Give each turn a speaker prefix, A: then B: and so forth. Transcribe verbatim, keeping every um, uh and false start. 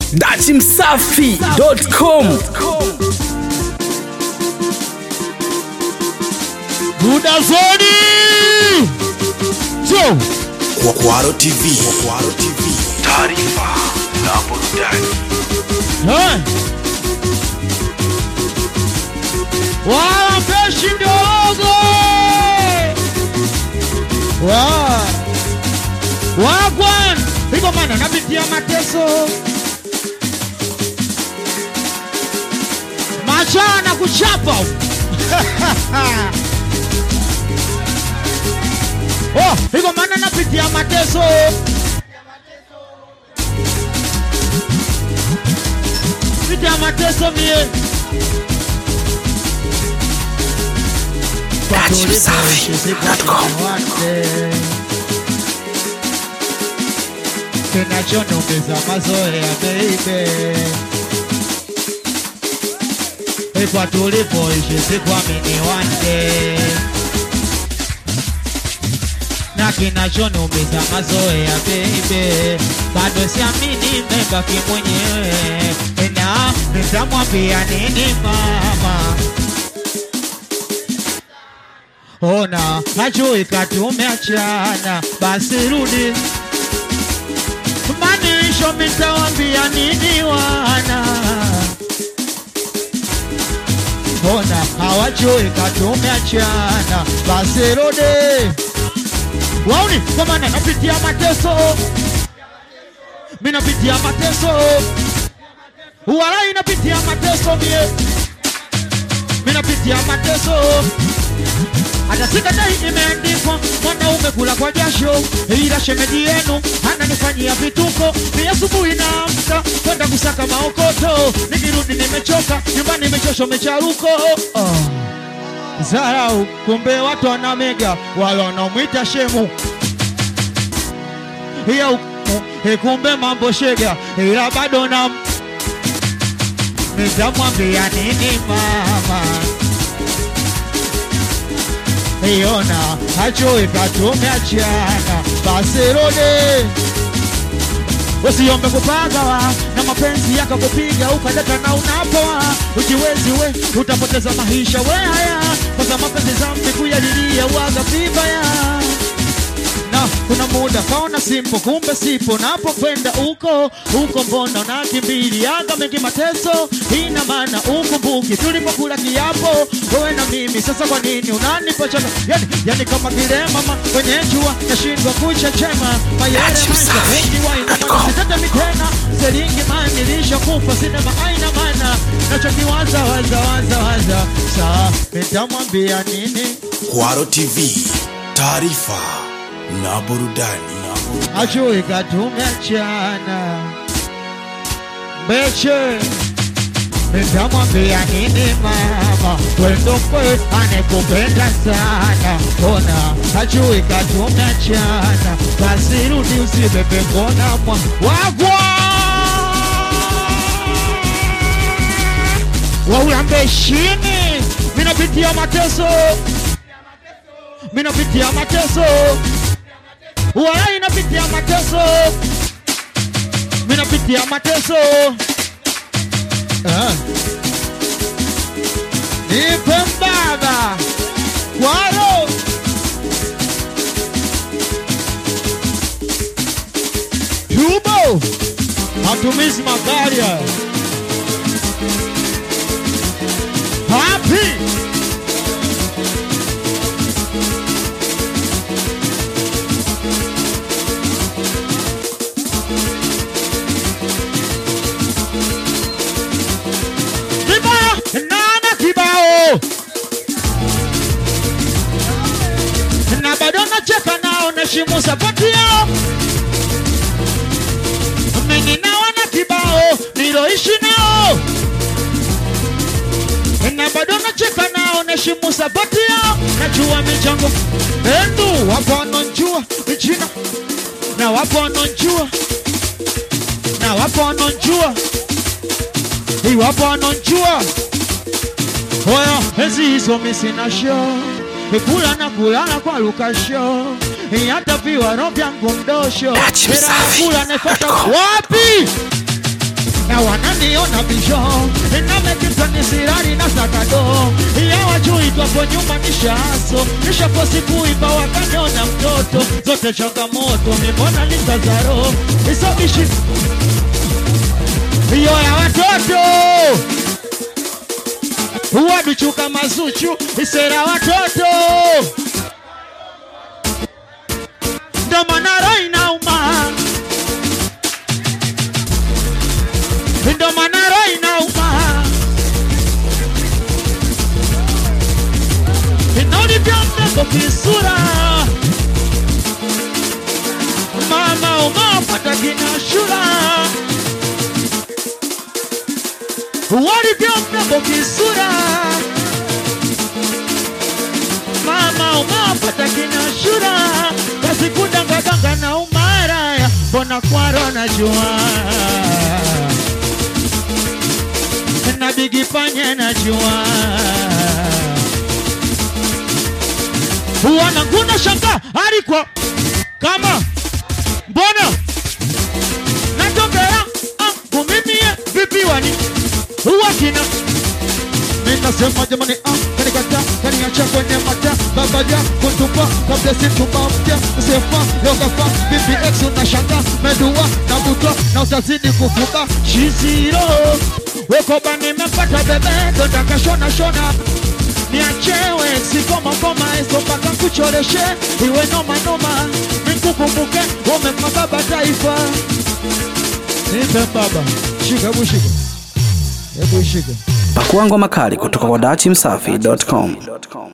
A: dati msafi dot com.
B: Budazoni Jo
C: Kwaro T V, Kwaro T V, taarifa na burudani.
B: Hey Wala peshi ndogo Waa Wagwan Hiko mana napitia mateso Machana kuchapa Oh, hiko mana napitia mateso Pitia mateso mie
C: dati msafi dot com.
B: Kinachoniumiza mazoea baby Kwa tulipoishi sikuamini one day Na kinachoniumiza mazoea baby Bado siamini nimebaki mwenyewe Na nitamwambia nini mama Ona hajui katumeachana basi rudi Manisho mitawambia nini wana Ona hawajui katumeachana basi rudi Wauni kwa maana napitia mateso Mina pitia mateso Uwalai napitia mateso mie Mina pitia mateso Hata sika dai imeandikwa mwanaume kula kwa jasho Ila shemeji yenu ananifanyia vituko Ni asubuhi naamka kwenda kusaka maokoto Nikirudi nimechoka nyumbani nimechosho mecharuko oh. Zarau kumbe watu wanamega wala wanamuita shemu Ya ukumu kumbe mambo shega ila bado na Nitamwambia nini mama Iona hajui katumeachana basi rudi Usiombe kupagawa na mapenzi yakakupiga ukadata na unapoa Ujiwezi we utapoteza maisha we haya Kwa za mapenzi zambi kuyalilia waga vibaya Na kuna muda kaona simpo kumbe sipo Napokwenda uko uko mbona unakimbilia yaga mengi mateso Ina maana ukumbuki tulipokula kiapo wewe na mimi sasa kwa nini unanipochaka yani, yani kama vile mama kwenye jua nashindwa kuchechema Mayere maisha wengi wa ina maana sitata mitena Seringi manilisha kufa sinema aina maana Nachokiwaza waza waza waza Saa nitamwambia nini
C: Kwaro T V, taarifa na burudani.
B: Ajui katumeachana Meche Nitamwambia nini mama Wendo kwe anekupenda sana Kona Ajui katumeachana Basi rudi usibebe kona mwa Wagwa Waulambe shini Minapitia mateso Minapitia mateso Uwalai inapitia mateso Minapitia mateso uh. Nipe mbaba Kwaro Yubo Hatumizi magari Happy Nana kibao Na bado nacheka nao nashimu sapoti yao Mimi nao na kibao niloishi nao Na bado nacheka nao nashimu sapoti yao Najua michango Endu wapo wanonjua Michina Na wapo wanonjua Na wapo wanonjua Iwapo wanonjua Oya, ezi hizo misina show Kula na kulala kwa luka show Hata viwa rompia mkundosho Kula nefata wapi Ona wananiona bisho Namekita nisirari na sakado Ya wajui tuwapo nyuma nishaso Nishapo siku iba wakaniona mtoto Zote changamoto Mimona nitazaro Isobishi Iyo ya watoto Uwaduchuka mazuchu Isera watoto Ndo manaro inauma Ndo manaro inauma Inaoni vya mneko kisura Mama umapata kinashura Wali vya mneko kisura Mama umapata kinashura Kasi kudanga danga na umaraya Bona kwaro na jua Na bigi panye na jua Uwana nguna shanga Harikwa Kama Mbona Natokera Kumimie Vipi wani Uwakina Nina sema jamani ah Kanikata Kaniacha kwenye mata Babaja Kuntupa Kabla situpa mpya Sefa Yogafa Bibi X unashanga Medua Na buto Na utazidi kufuka Shiziro Wekoba nimepata bebe Dondaka shona shona Niachewe Sikoma koma Esto paka kuchoreshe Iwe noma noma Nikukumbuke Umema baba taifa Nipe baba Shika bushika Ebu shika
A: Pakua ngoma kali kutoka kwa dachimsafi dot com.